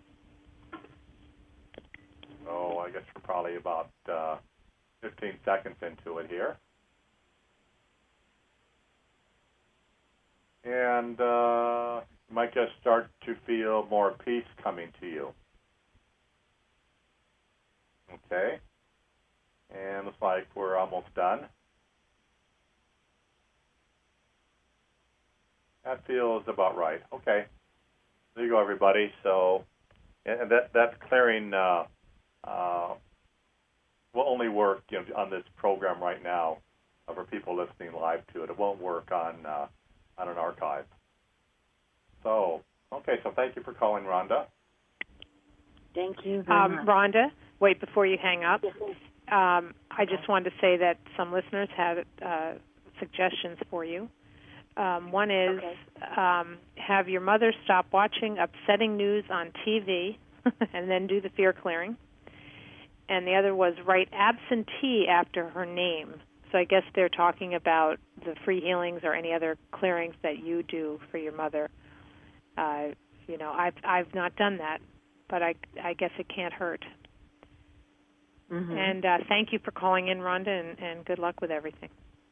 So I guess we're probably about uh, fifteen seconds into it here. And uh, you might just start to feel more peace coming to you. Okay. And looks like we're almost done. That feels about right. Okay. There you go, everybody. So, and that that clearing uh, uh, will only work, you know, on this program right now uh, for people listening live to it. It won't work on uh, on an archive. So, okay, so thank you for calling, Rhonda. Thank you very Um, much. Rhonda, wait, before you hang up, um, I just wanted to say that some listeners had uh, suggestions for you. Um, one is Okay. um, have your mother stop watching upsetting news on T V and then do the fear clearing. And the other was write absentee after her name. So I guess they're talking about the free healings or any other clearings that you do for your mother. Uh, you know, I've I've not done that, but I, I guess it can't hurt. Mm-hmm. And uh, thank you for calling in, Rhonda, and, and good luck with everything.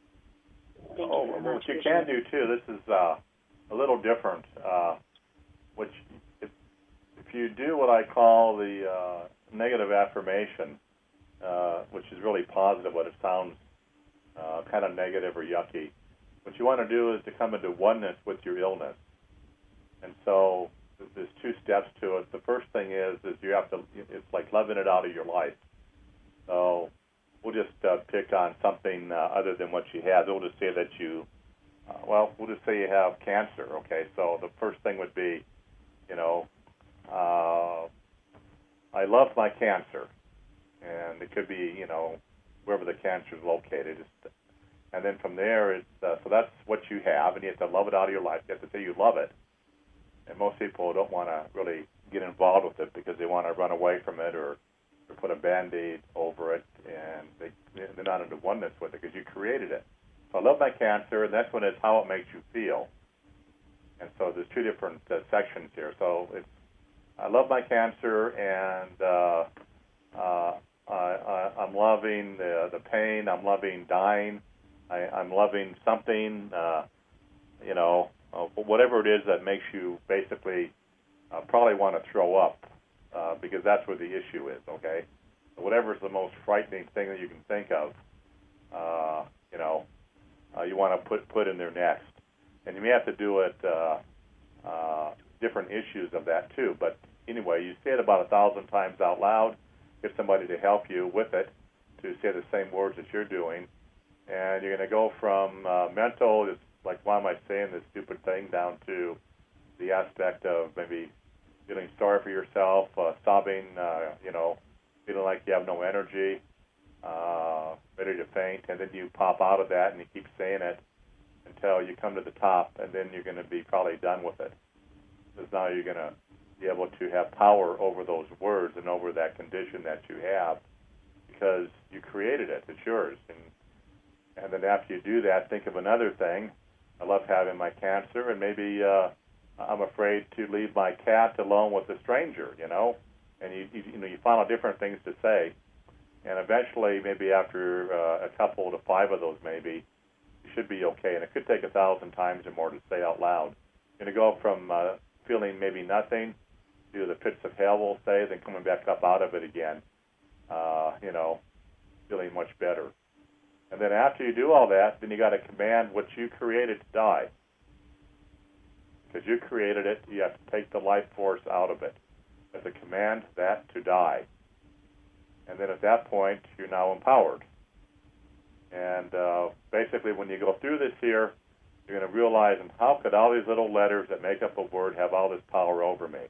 Thank oh, you so well, much. what you can do too. This is uh, a little different. Uh, which, if, if you do what I call the uh, negative affirmation, uh, which is really positive, but it sounds uh, kind of negative or yucky. What you want to do is to come into oneness with your illness. And so there's two steps to it. The first thing is is you have to. It's like loving it out of your life. So we'll just uh, pick on something uh, other than what she has. We'll just say that you, uh, well, we'll just say you have cancer, okay? So the first thing would be, you know, uh, I love my cancer. And it could be, you know, wherever the cancer is located. It's, and then from there, it's, uh, so that's what you have, and you have to love it out of your life. You have to say you love it. And most people don't want to really get involved with it because they want to run away from it or or put a Band-Aid over it, and they, they're not into oneness with it because you created it. So I love my cancer, and that's when it's how it makes you feel. And so there's two different uh, sections here. So it's I love my cancer, and uh, uh, I, I, I'm loving the, the pain. I'm loving dying. I, I'm loving something, uh, you know, uh, whatever it is that makes you basically uh, probably want to throw up. Uh, because that's where the issue is, okay? So whatever is the most frightening thing that you can think of, uh, you know, uh, you want to put put in there next. And you may have to do it, uh, uh, different issues of that too. But anyway, you say it about a thousand times out loud, get somebody to help you with it, to say the same words that you're doing. And you're going to go from uh, mental, it's like, why am I saying this stupid thing, down to the aspect of maybe feeling sorry for yourself, uh, sobbing, uh, you know, feeling like you have no energy, uh, ready to faint, and then you pop out of that and you keep saying it until you come to the top, and then you're going to be probably done with it. Because now you're going to be able to have power over those words and over that condition that you have because you created it. It's yours. And, and then after you do that, think of another thing. I love having my cancer, and maybe uh, I'm afraid to leave my cat alone with a stranger, you know, and you you, you know you find out different things to say, and eventually, maybe after uh, a couple to five of those, maybe you should be okay. And it could take a thousand times or more to say out loud. You're going to go from uh, feeling maybe nothing to the pits of hell, we'll say, then coming back up out of it again, uh, you know, feeling much better. And then after you do all that, then you got to command what you created to die. Because you created it, you have to take the life force out of it. You have to command that to die. And then at that point, you're now empowered. And uh, basically, when you go through this here, you're going to realize, and how could all these little letters that make up a word have all this power over me?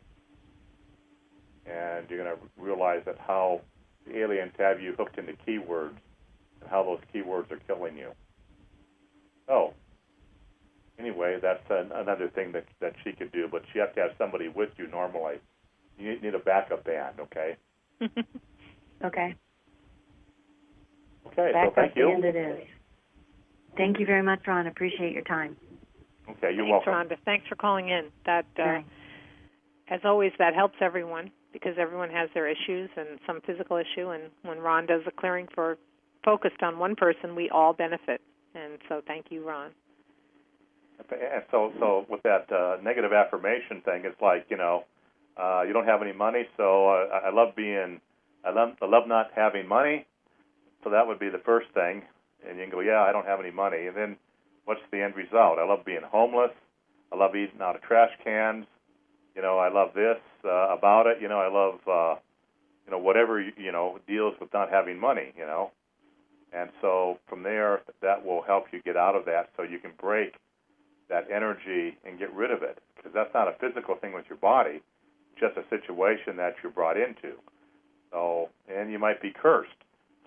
And you're going to realize that how the aliens have you hooked into keywords and how those keywords are killing you. So, anyway, that's an, another thing that that she could do, but she has to have somebody with you normally. You need, need a backup band, okay? Okay. Okay, Backup so thank you. band it is. Thank you very much, Ron. Appreciate your time. Okay, you're Thanks, welcome. Rhonda. Thanks for calling in. That, uh, Right. as always, that helps everyone because everyone has their issues and some physical issue. And when Ron does a clearing for focused on one person, we all benefit. And so, thank you, Ron. And so, so with that uh, negative affirmation thing, it's like, you know, uh, you don't have any money, so uh, I love being, I love, I love not having money. So that would be the first thing. And you can go, yeah, I don't have any money. And then what's the end result? I love being homeless. I love eating out of trash cans. You know, I love this uh, about it. You know, I love, uh, you know, whatever, you know, deals with not having money, you know. And so from there, that will help you get out of that so you can break that energy and get rid of it. Because that's not a physical thing with your body. It's just a situation that you're brought into. So, and you might be cursed.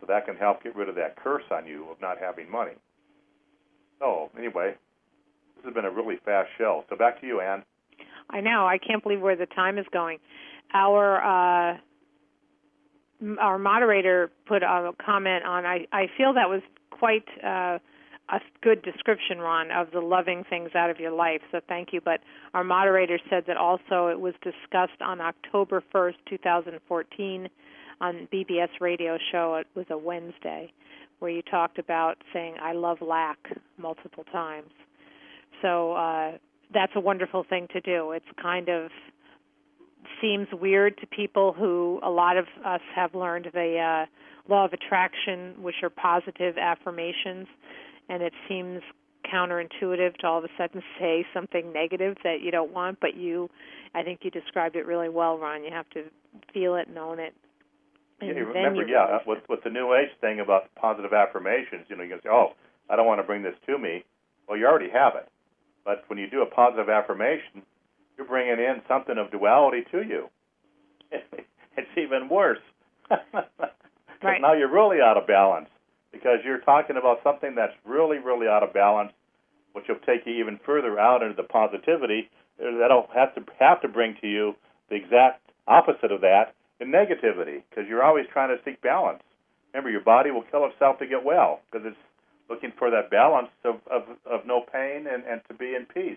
So that can help get rid of that curse on you of not having money. So anyway, this has been a really fast show. So back to you, Ann. I know. I can't believe where the time is going. Our uh, our moderator put a comment on, I, I feel that was quite uh, a good description, Ron, of the loving things out of your life, so thank you. But our moderator said that also it was discussed on October first, twenty fourteen, on B B S radio show. It was a Wednesday, where you talked about saying, I love lack, multiple times. So uh, that's a wonderful thing to do. It's kind of seems weird to people who, a lot of us have learned the uh, law of attraction, which are positive affirmations, and it seems counterintuitive to all of a sudden say something negative that you don't want, but you, I think you described it really well, Ron. You have to feel it and own it. And yeah, then remember, you yeah, really with, with the New Age thing about positive affirmations, you know, you can say, oh, I don't want to bring this to me. Well, you already have it. But when you do a positive affirmation, you're bringing in something of duality to you. It's even worse. Right. Now you're really out of balance because you're talking about something that's really, really out of balance, which will take you even further out into the positivity. That'll have to have to bring to you the exact opposite of that, the negativity, because you're always trying to seek balance. Remember, your body will kill itself to get well because it's looking for that balance of, of, of no pain and, and to be in peace.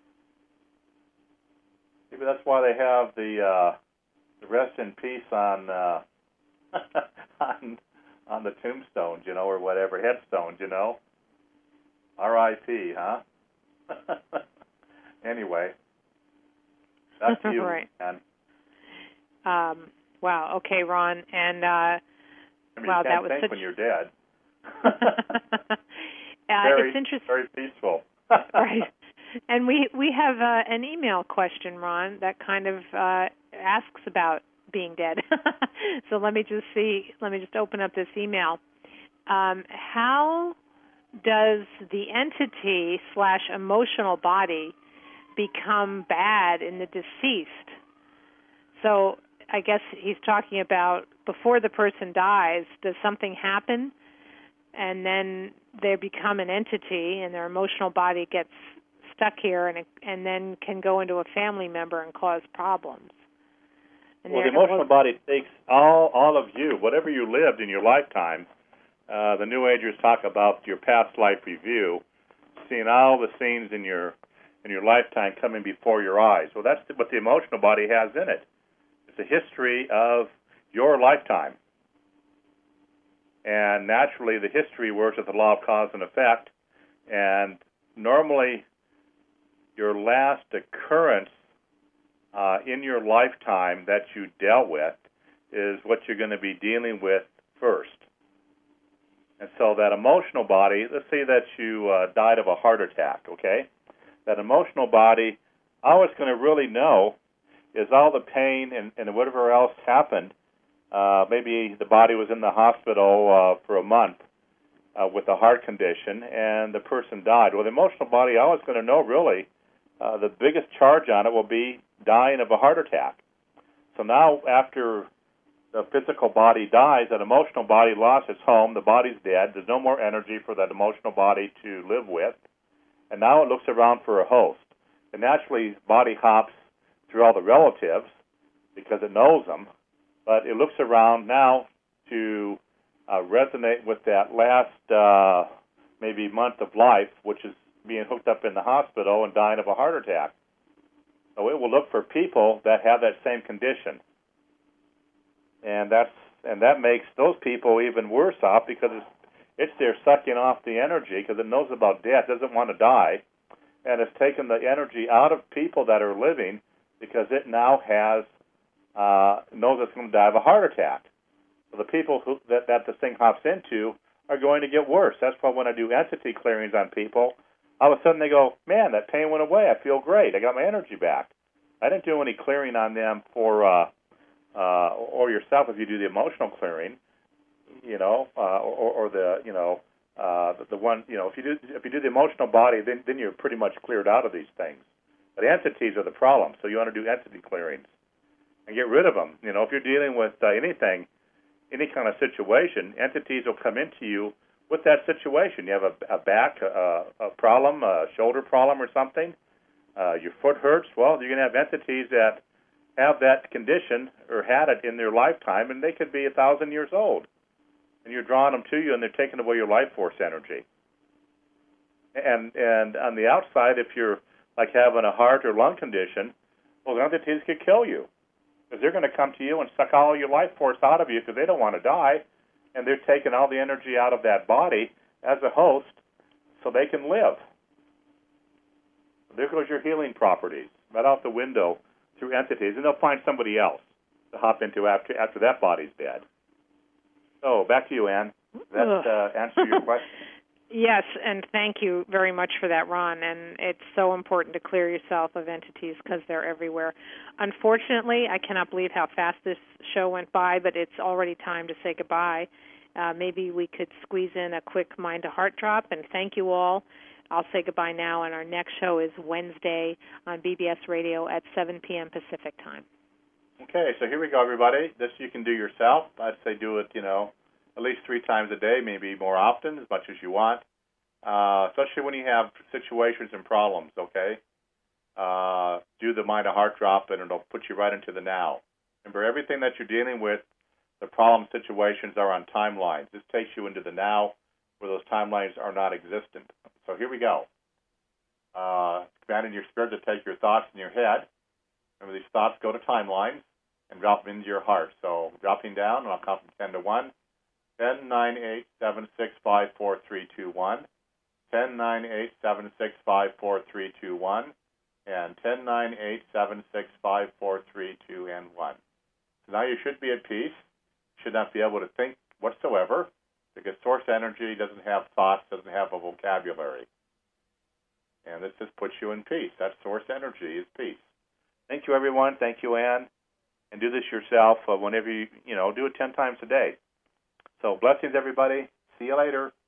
Maybe that's why they have the, uh, the rest in peace on, uh, on on the tombstones, you know, or whatever, headstones, you know. R I P, huh? Anyway, that's you, right. man. Um, wow. Okay, Ron, and uh, I mean, wow, you can't that was think such. when you're dead. uh, very, it's interesting. very peaceful. Right. And we we have uh, an email question, Ron, that kind of uh, asks about being dead. So let me just see. Let me just open up this email. Um, how does the entity slash emotional body become bad in the deceased? So I guess he's talking about before the person dies, does something happen, and then they become an entity, and their emotional body gets stuck here, and and then can go into a family member and cause problems. And well, the emotional body takes all all of you, whatever you lived in your lifetime. Uh, the New Agers talk about your past life review, seeing all the scenes in your in your lifetime coming before your eyes. Well, that's what the emotional body has in it. It's a history of your lifetime. And naturally, the history works with the law of cause and effect. And normally, your last occurrence uh, in your lifetime that you dealt with is what you're going to be dealing with first. And so that emotional body, let's say that you uh, died of a heart attack, okay? That emotional body, all it's going to really know is all the pain and, and whatever else happened. Uh, maybe the body was in the hospital uh, for a month uh, with a heart condition, and the person died. Well, the emotional body, all it's going to know really, uh, the biggest charge on it will be dying of a heart attack. So now after the physical body dies, that emotional body lost its home, the body's dead, there's no more energy for that emotional body to live with, and now it looks around for a host. And naturally, body hops through all the relatives because it knows them, but it looks around now to uh, resonate with that last uh, maybe month of life, which is being hooked up in the hospital and dying of a heart attack. So it will look for people that have that same condition. And that's and that makes those people even worse off because it's, it's there sucking off the energy because it knows about death, doesn't want to die, and it's taken the energy out of people that are living because it now has uh, knows it's going to die of a heart attack. So the people who that, that this thing hops into are going to get worse. That's why when I do entity clearings on people, all of a sudden they go, man, that pain went away. I feel great. I got my energy back. I didn't do any clearing on them for... Uh, Uh, or yourself if you do the emotional clearing, you know, uh, or, or the, you know, uh, the, the one, you know, if you do if you do the emotional body, then then you're pretty much cleared out of these things. But entities are the problem, so you want to do entity clearings and get rid of them. You know, if you're dealing with uh, anything, any kind of situation, entities will come into you with that situation. You have a, a back a, a problem, a shoulder problem or something, uh, your foot hurts, well, you're going to have entities that have that condition or had it in their lifetime, and they could be a thousand years old. And you're drawing them to you, and they're taking away your life force energy. And and on the outside, if you're like having a heart or lung condition, well, the entities could kill you, because they're going to come to you and suck all your life force out of you because they don't want to die, and they're taking all the energy out of that body as a host so they can live. There goes your healing properties right out the window through entities, and they'll find somebody else to hop into after after that body's dead. So back to you, Ann. Does that uh, answer your question? Yes, and thank you very much for that, Ron. And it's so important to clear yourself of entities because they're everywhere. Unfortunately, I cannot believe how fast this show went by, but it's already time to say goodbye. Uh, maybe we could squeeze in a quick mind-to-heart drop, and thank you all. I'll say goodbye now, and our next show is Wednesday on B B S Radio at seven p.m. Pacific time. Okay, so here we go, everybody. This you can do yourself. I'd say do it, you know, at least three times a day, maybe more often, as much as you want, uh, especially when you have situations and problems, okay? Uh, do the mind-to-heart drop, and it'll put you right into the now. Remember, everything that you're dealing with, the problem situations are on timelines. This takes you into the now where those timelines are not existent. So here we go. Uh, commanding your spirit to take your thoughts in your head. Remember, these thoughts go to timelines and drop them into your heart. So dropping down, and I'll count from ten to one. ten, nine, eight, seven, six, five, four, three, two, one. ten, nine, eight, seven, six, five, four, three, two, one. And ten, nine, eight, seven, six, five, four, three, two, and one. So now you should be at peace. You should not be able to think whatsoever, because source energy doesn't have thoughts, doesn't have a vocabulary. And this just puts you in peace. That source energy is peace. Thank you, everyone. Thank you, Ann. And do this yourself uh, whenever you, you know, do it ten times a day. So blessings, everybody. See you later.